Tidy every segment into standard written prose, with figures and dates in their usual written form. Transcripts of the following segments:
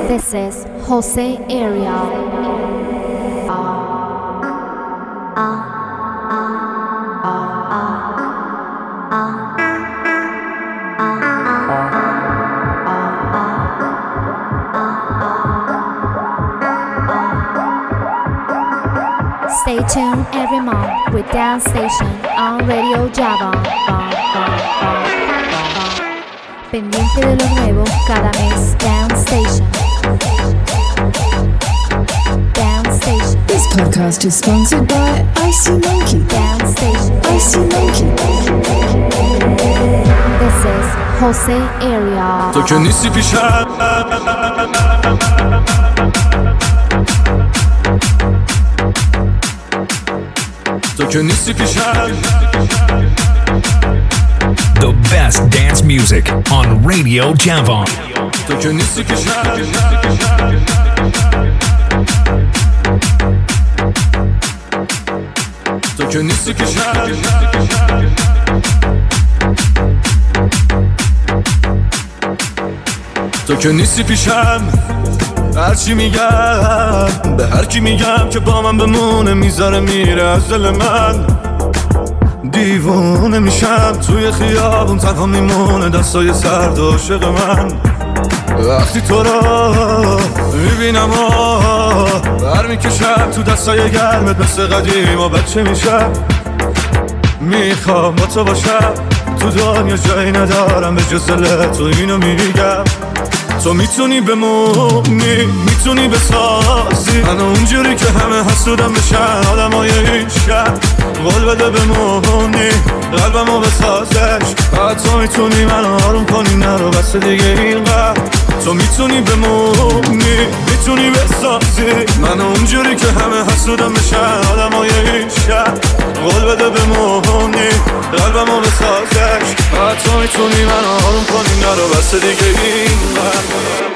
This is Jose Ariel. Stay tuned every month with Dance Station on Radio Java. Pendiente de lo nuevo cada mes. Dance Station. Dance Station. This podcast is sponsored by Icy Monkey. Dance Station. Icy Monkey. This is Jose Ariel. تو که نیستی پیشم تو که نیستی پیشم The best dance music on Radio Javon. تو که نیستی پیشم تو که نیستی پیشم تو که نیستی پیشم هرچی میگم به هر کی میگم که با من بمونه میذاره میره از دل من دیوونه میشم توی خیابون تنها میمونه دستای سرد عاشق من وقتی تو رو میبینم برمیکشم تو دستای گرمت مثل قدیم و بچه میشم میخوام با تو باشم تو دنیا جایی ندارم به جز دل تو اینو میگم تو میتونی بمونی میتونی بسازی منو اونجوری که همه حسودم بشن آدمای این شهر قول بده بمونی قلبمو بسازش تو میتونی منو آروم کنی نرو بس دیگه اینقدر تو میتونی بمونی میتونی بسازی منو اونجوری که همه حسودم بشن آدمای این شهر قول بده بمونی قلبمو بسازش تو میتونی منو آروم کنی نرو بس دیگه اینقدر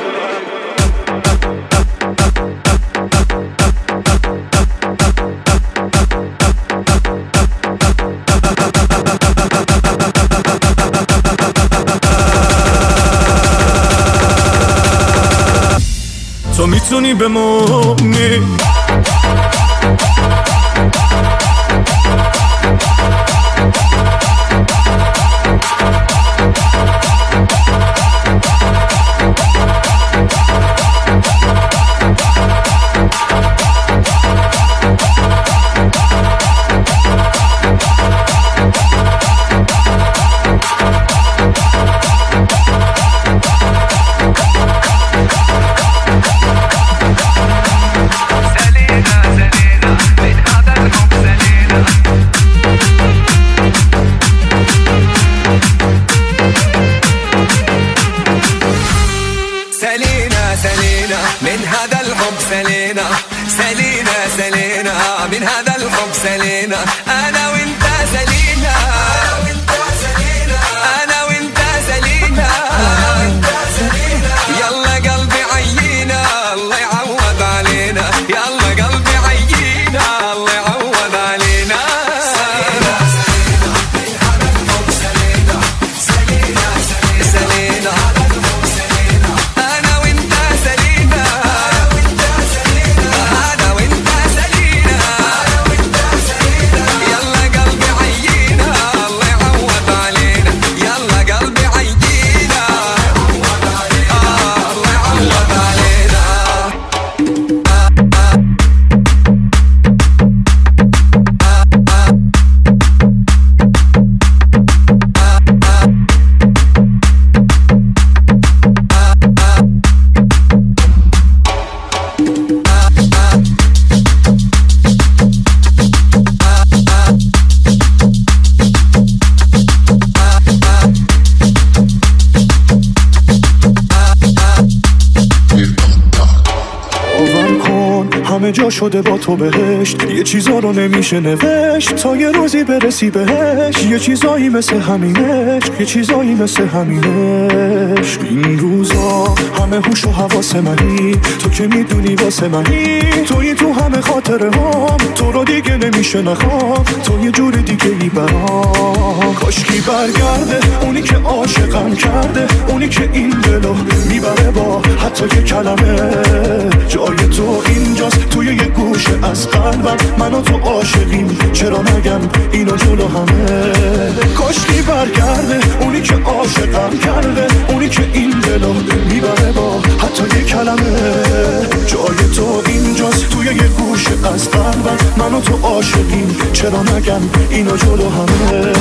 تو میتونی بمونی جا شده با تو بهشت یه چیزا رو نمیشه نوشت تا یه روزی برسی بهش یه چیزایی مثل همینش یه چیزایی مثل همینش این روزا همه همه هوش و حواس منی، تو که میدونی واسه منی، توی تو همه خاطره هام، تو رو دیگه نمیشه نخوام، تو یه جور دیگه ای برام. کاشکی برگرده اونی که عاشقم کرده، اونی که این دلو میبره با حتی یه کلمه. جای تو اینجاست توی یه گوشه از قلبم، من و تو عاشقیم چرا نگم اینو جلو همه. کاشکی برگرده اونی که عاشقم کرده، اونی که این دلو میبره با حتی یه کلمه. جای تو اینجاست توی یه گوشه از قلبم، من و تو عاشقیم چرا نگم اینو جلو همه.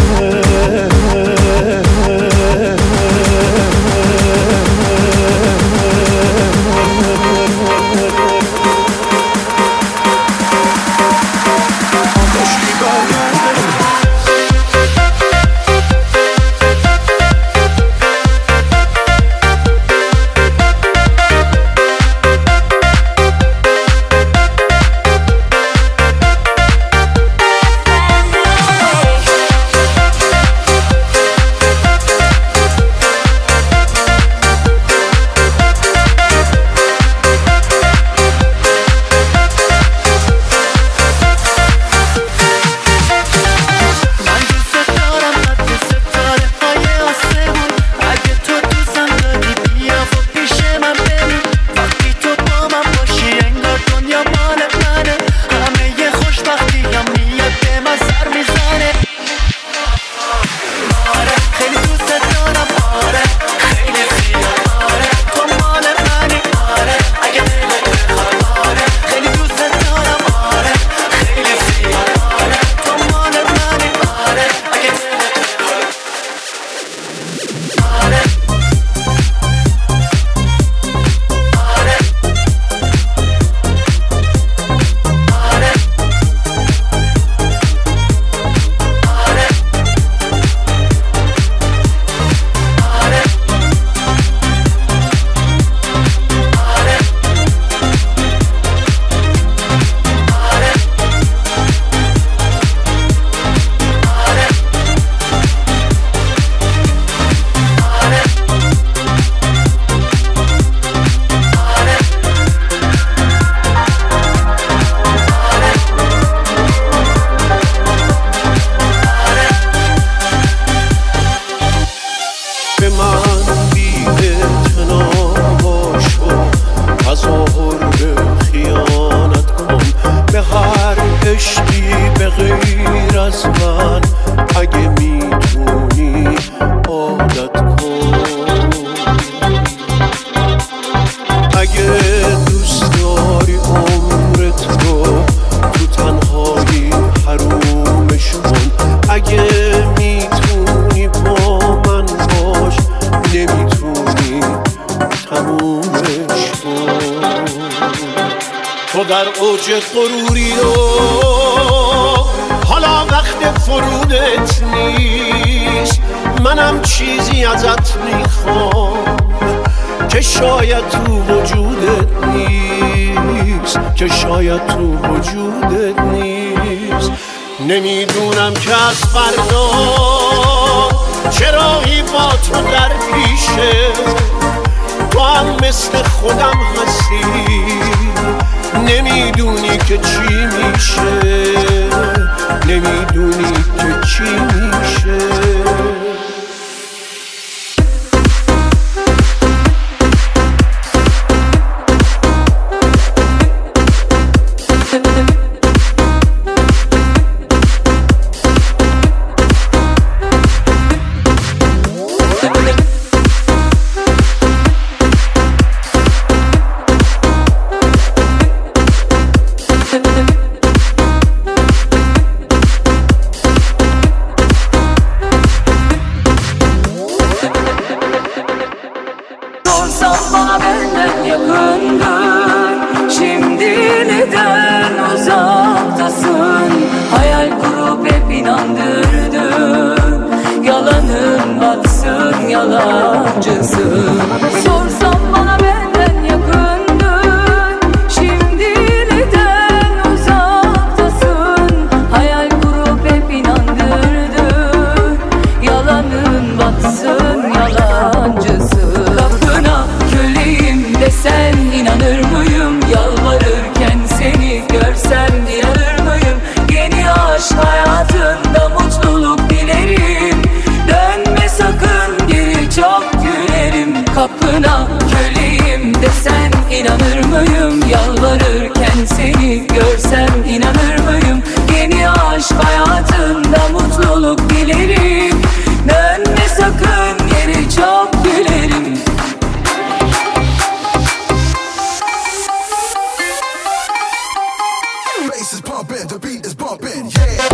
غروری و حالا وقت فرودت نیست، منم چیزی ازت میخوام که شاید تو وجودت نیست، که شاید تو وجودت نیست. نمیدونم که از فردا چرایی با تو در پیشه، تو هم مثل خودم هستی، نمیدونی که چی میشه، نمیدونی که چی میشه. Yalancısı, kapına kül gelirim kapına, köleyim desen inanır mıyım? Yalvarırken seni görsem inanır mıyım? Yeni aşk hayatında mutluluk dilerim. Dönme sakın geri, çok gülerim. Bass is pumping, the beat is bumping, yeah.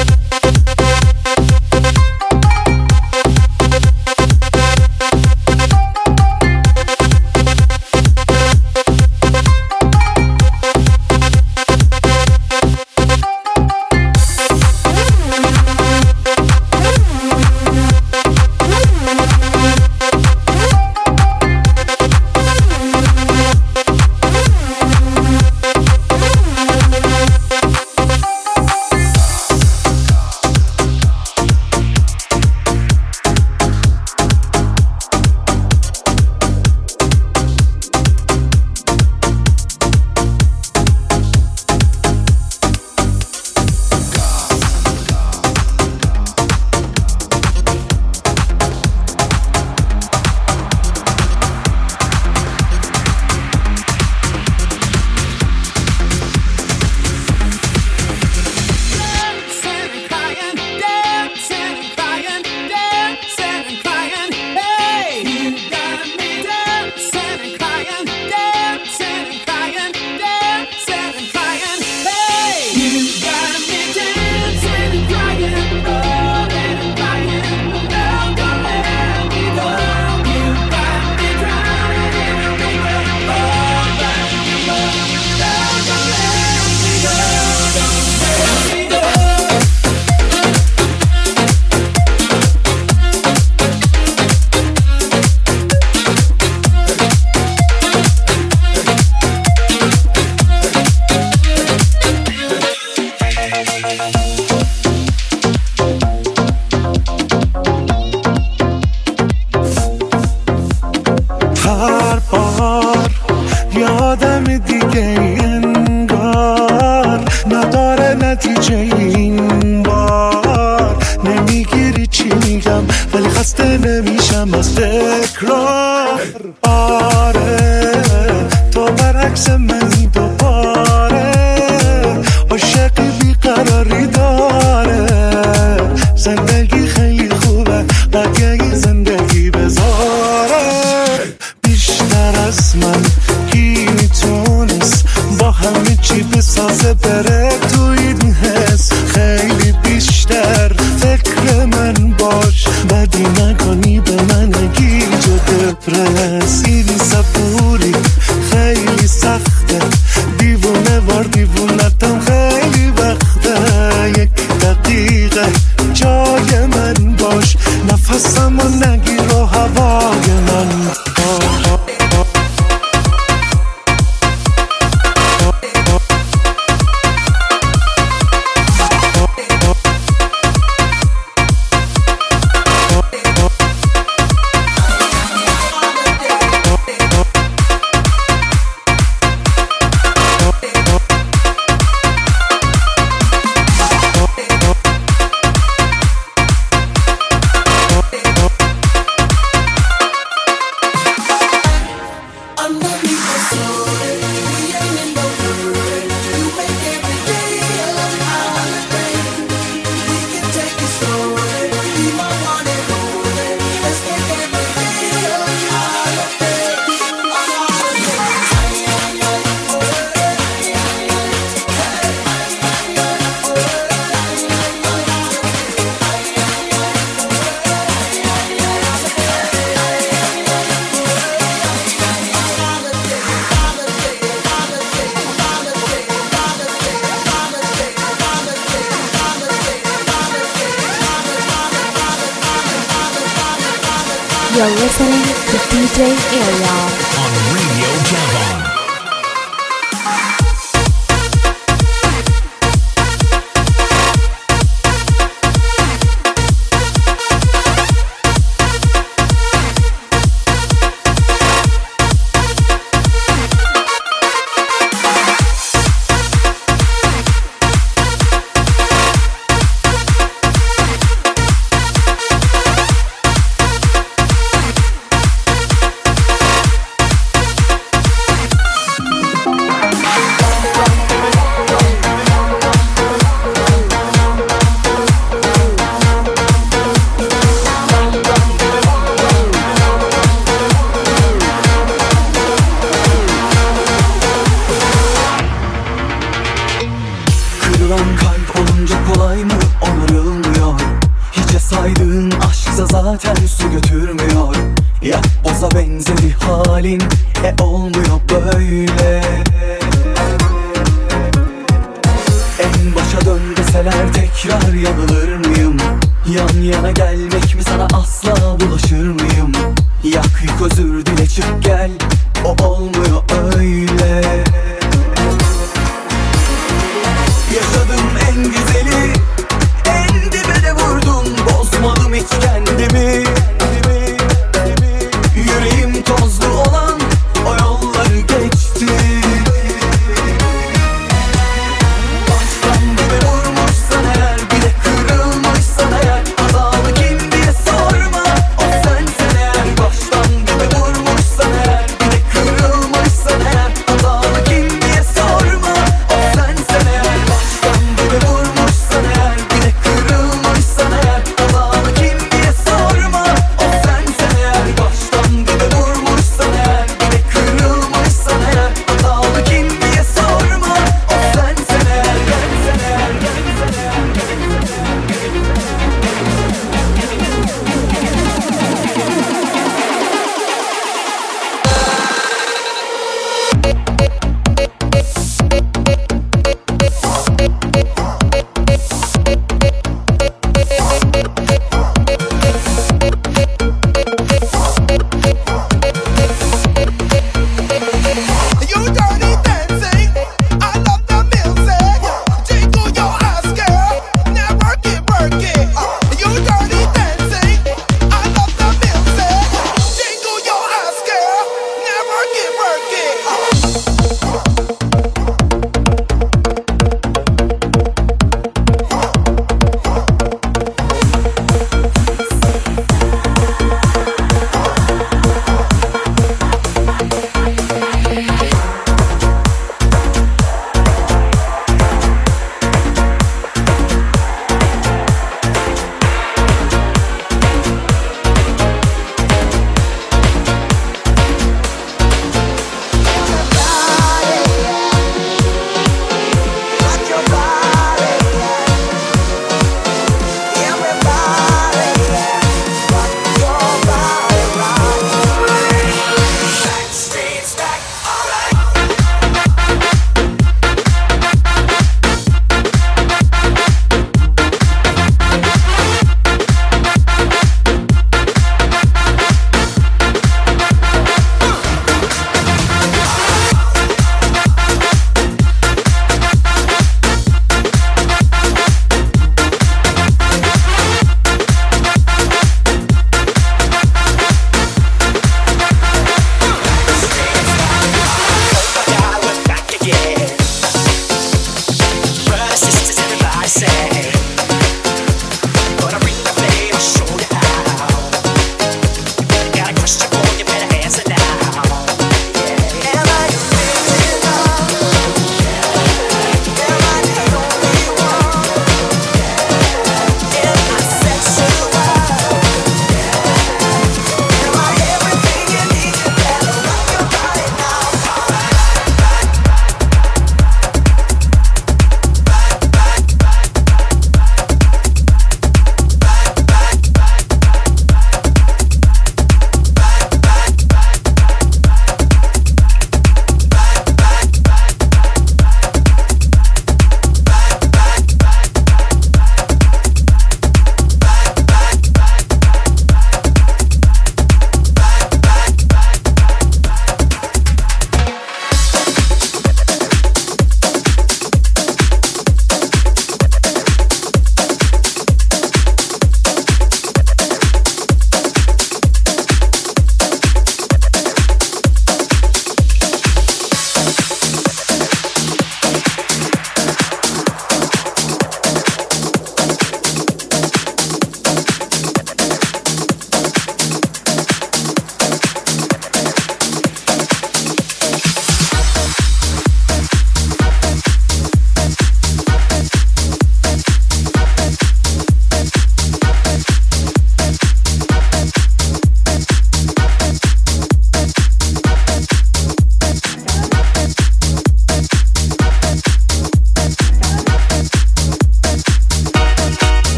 You're listening to DJ Ariel on Radio Javon. benzedi halin, olmuyor böyle. En başa dön deseler tekrar yanılır mıyım? Yan yana gelmek mi sana asla bulaşır mıyım? Yak yık özür dile çık gel, o olmuyor öyle. Yaşadım en güzeli, en dibe de vurdum, bozmadım hiç kendimi. Yüreğim tozlu olan o yolları geçti. Baştan dibe vurmuşsan eğer, bir de kırılmışsan eğer, hatalı kim diye sorma, o sensen eğer. Baştan dibe vurmuşsan eğer, bir de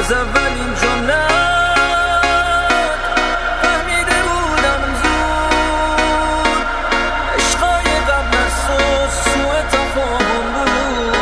از اولین جمله فهمیده بودم زود عشقای قبل از تو سوء تفاهم بود.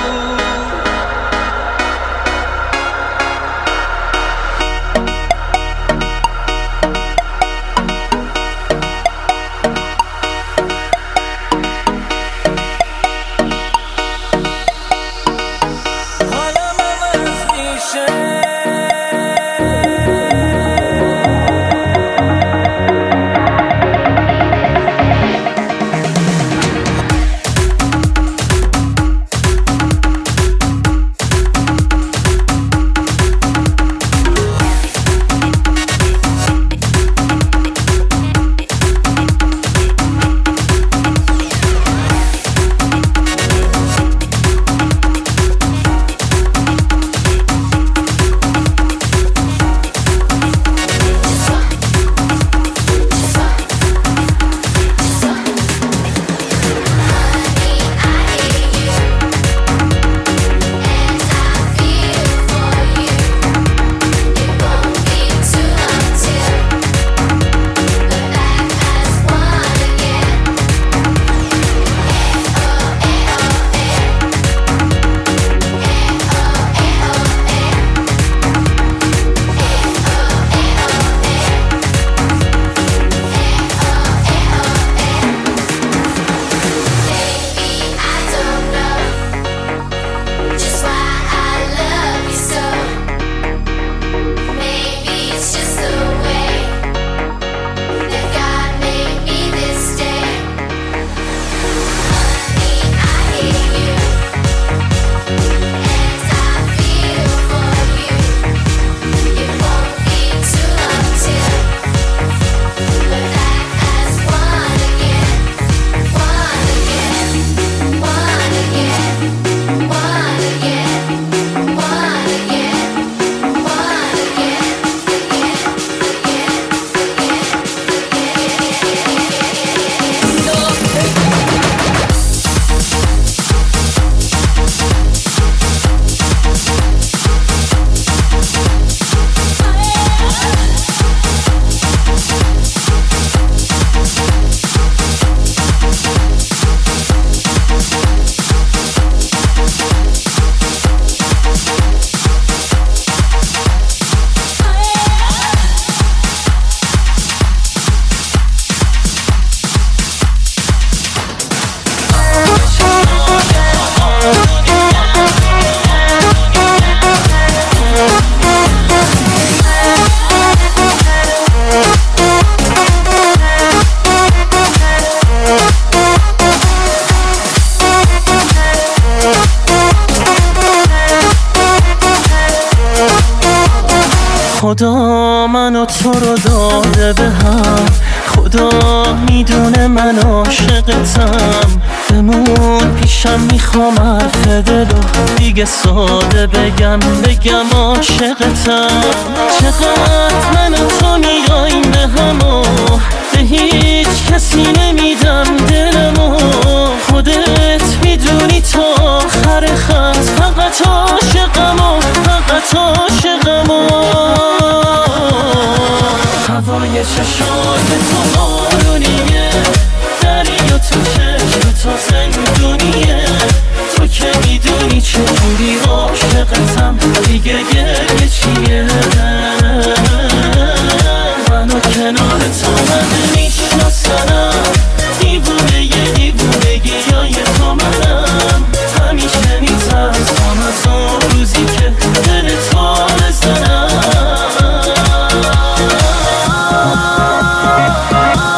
خدا منو تو رو داده به هم، خدا میدونه من عاشقتم. بمون پیشم میخوام حرف دلو دیگه ساده بگم عاشقتم. چقدر من و تو میاییم به همو، به هیچ کسی نمیدم دلمو. خودت میدونی تا آخر خط فقط عاشقمو، فقط عاشقمو. هوای چشای تو بارونیه، دریا تو چشم تا زندونیه. تو که میدونی چجوری عاشقتم، دیگه گریه چیه؟ منو کنار تو من میشناسنم، دیوونگی های تو منم. همیشه میترسم از اون روزی که دل تو بزنم.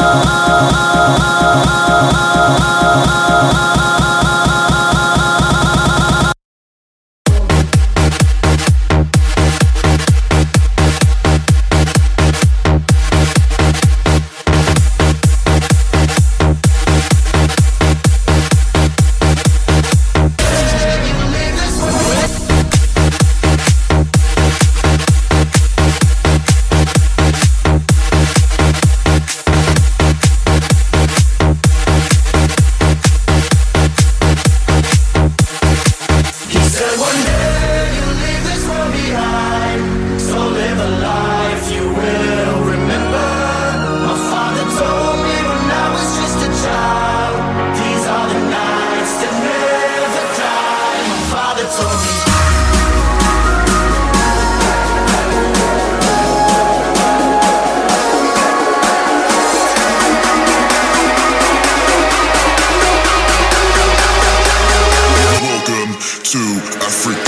to Africa.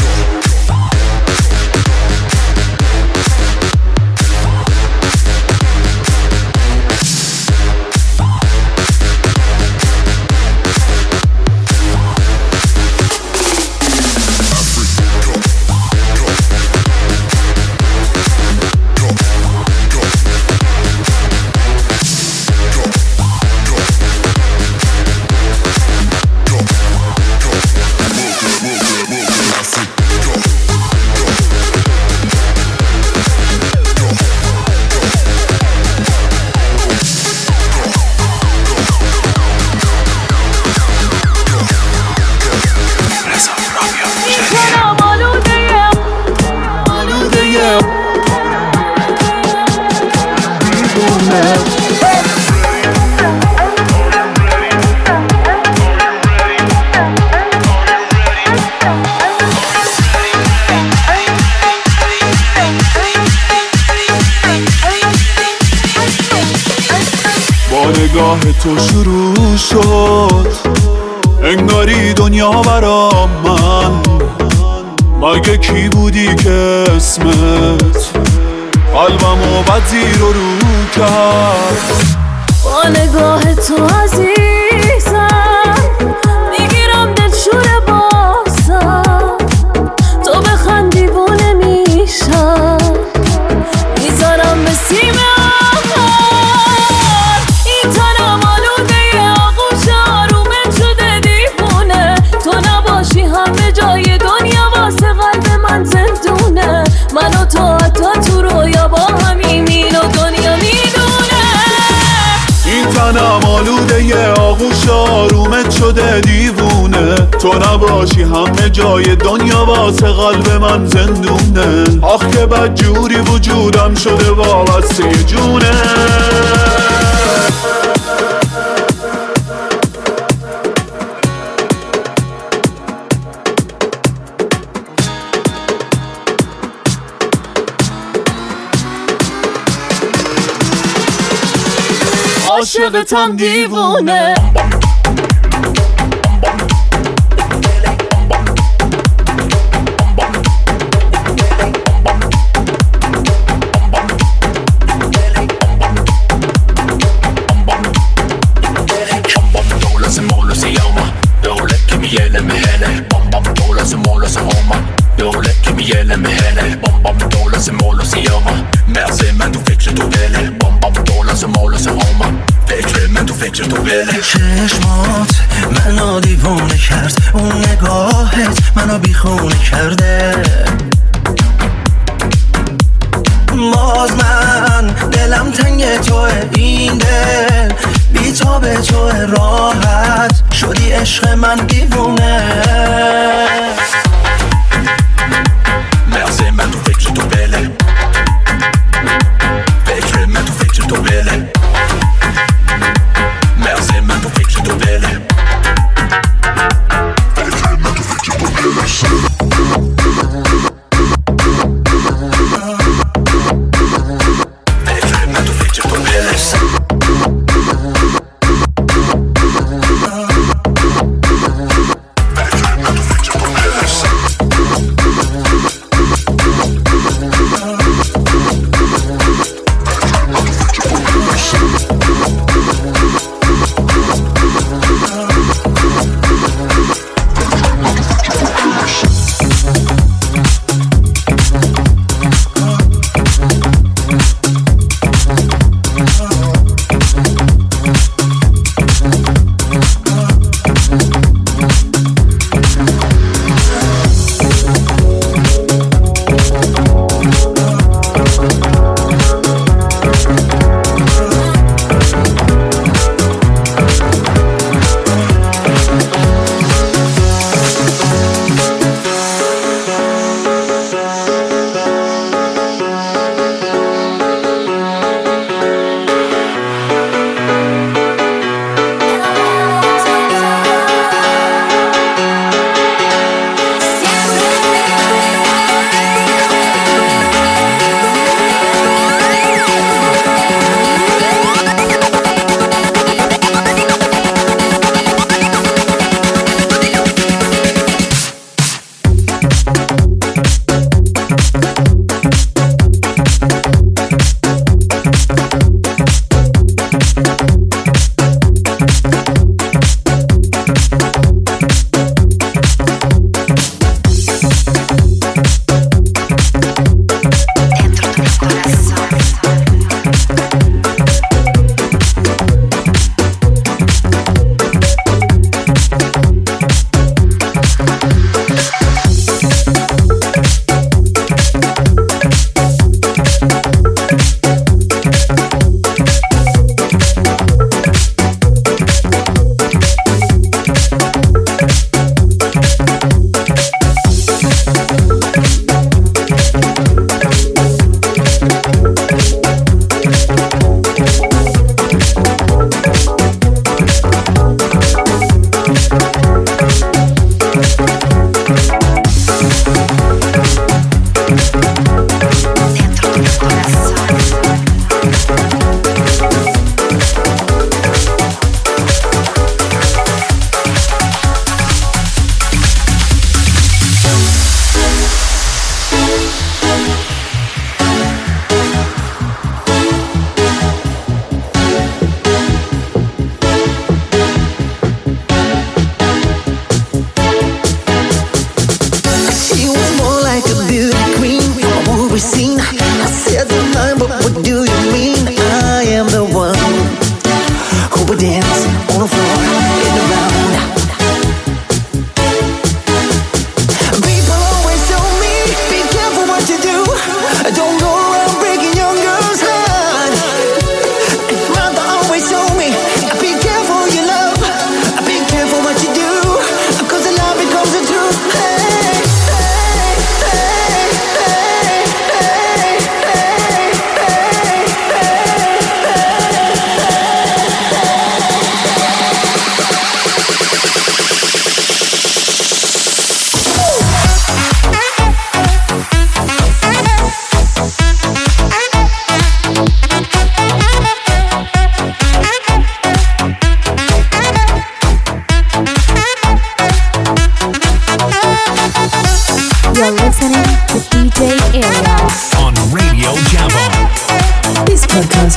نگاه تو شروع شد انگاری دنیا برام من مگه کی بودی که اسمت قلبمو بد زیر و رو کرد با نگاه تو عزیزم میگیرم دلشور بازم تو بخند دیوونه میشم میذارم به سیم من و تو حتی تو رویا با همین و دنیا میدونه این تنم آلوده یه آغوش آرومت شده دیوونه تو نباشی همه جای دنیا واسه قلب من زندونه آخ که بد جوری وجودم شده وابسته جونه عاشقتم دیوونه چشمات منو دیوونه کرد اون نگاهت منو بیخونه کرده باز من دلم تنگ توه این دل بی تا به توه راحت شدی عشق من دیوونه مرزه من تو فکر تو بله فکر من تو فکر تو بله مرزه من تو فکر تو بله فکر من تو فکر تو بله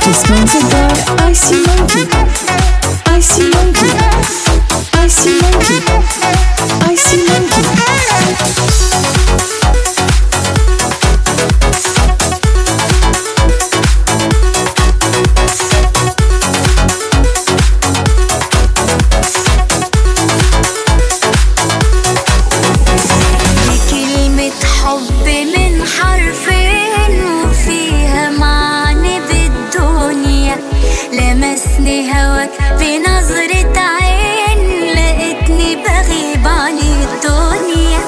is sponsored by Icy Monkey. Icy Monkey. Icy Monkey. Icy Monkey. بنظرة عين لقيتني بغيب عن الدنيا.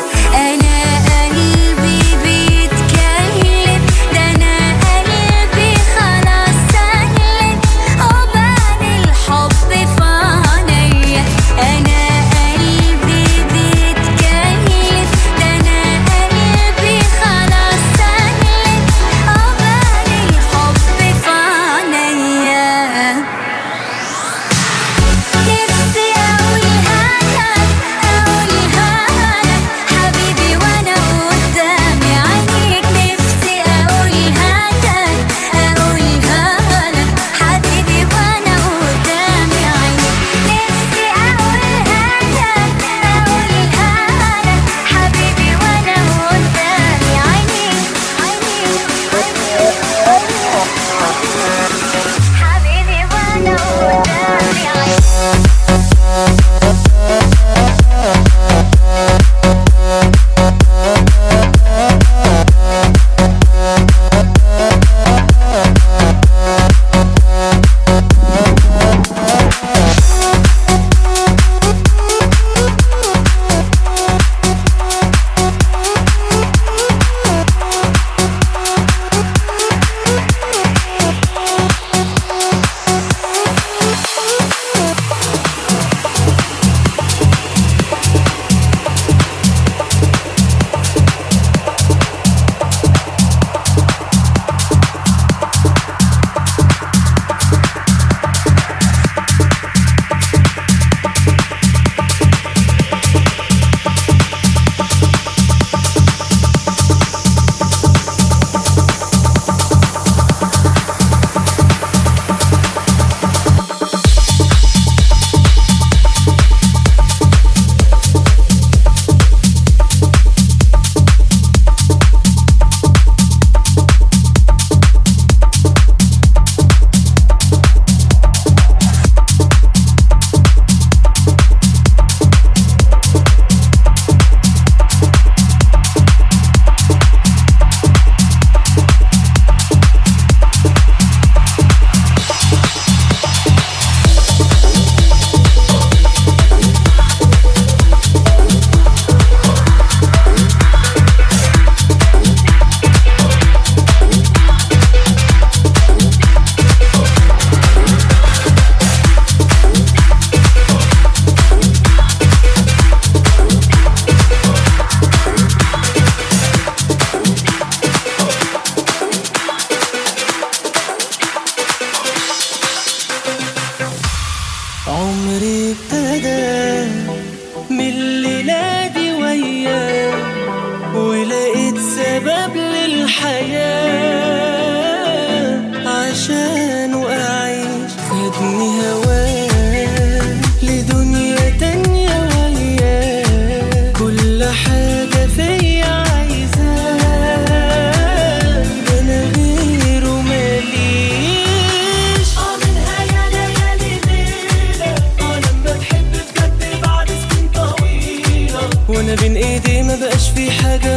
وانا بين ايدي ما بقاش في حاجة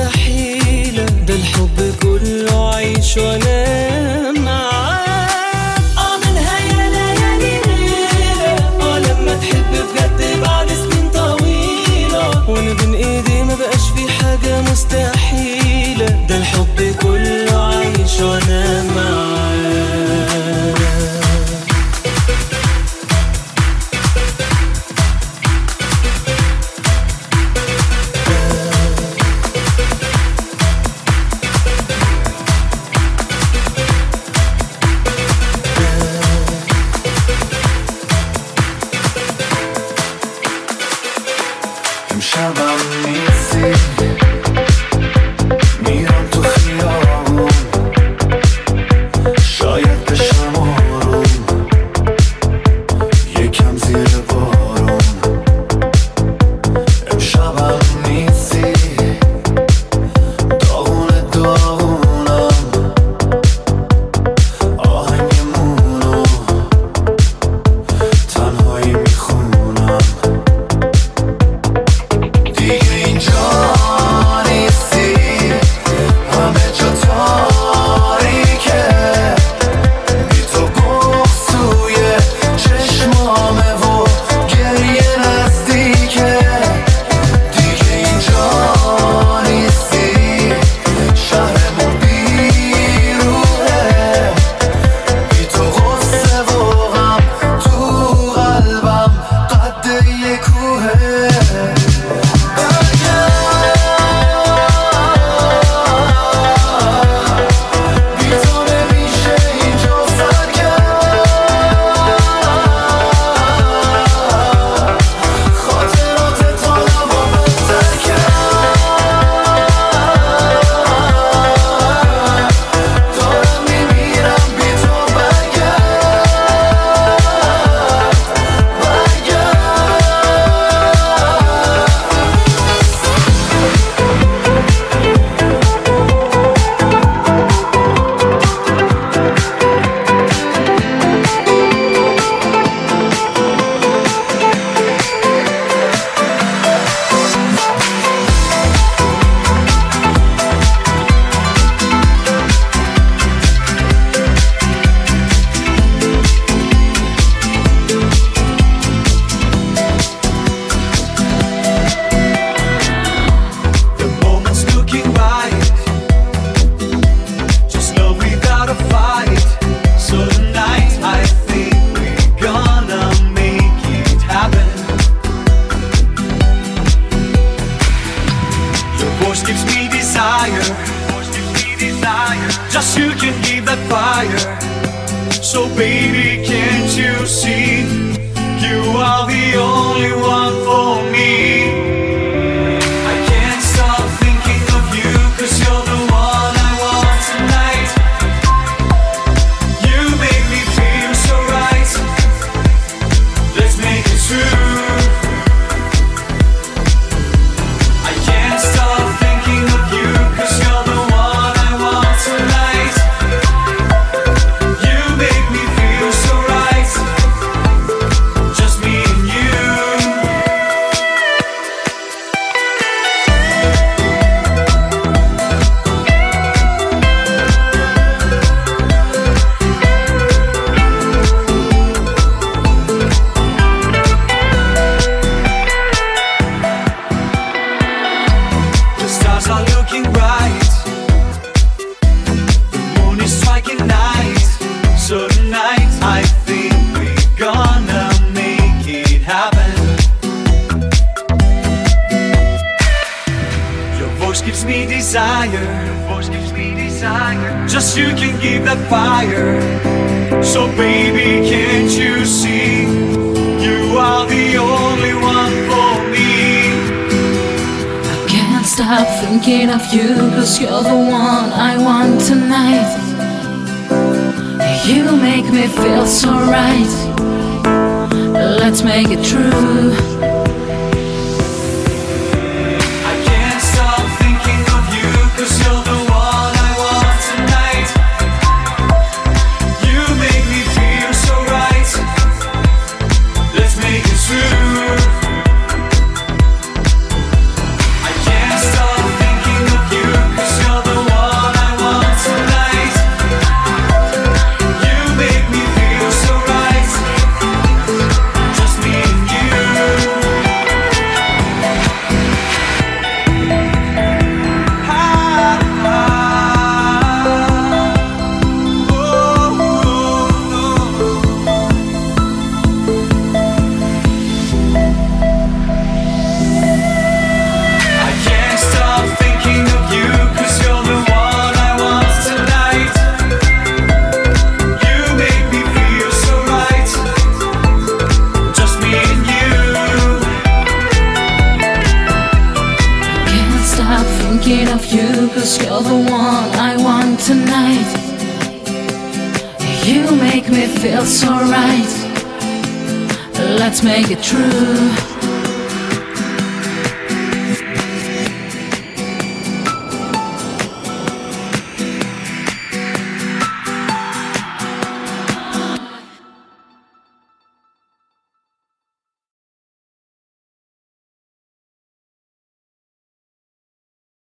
مستحيلة، ده الحب كله عيش وانا معاك. منها يا ليالي ليلة لما تحب بجد بعد سنين طويلة، وانا بين ايدي ما بقاش في حاجة مستحيلة، ده الحب كله عيش وانا معاك. میرم تو خیابون، شاید بشم You make me feel so right. Let's make it true.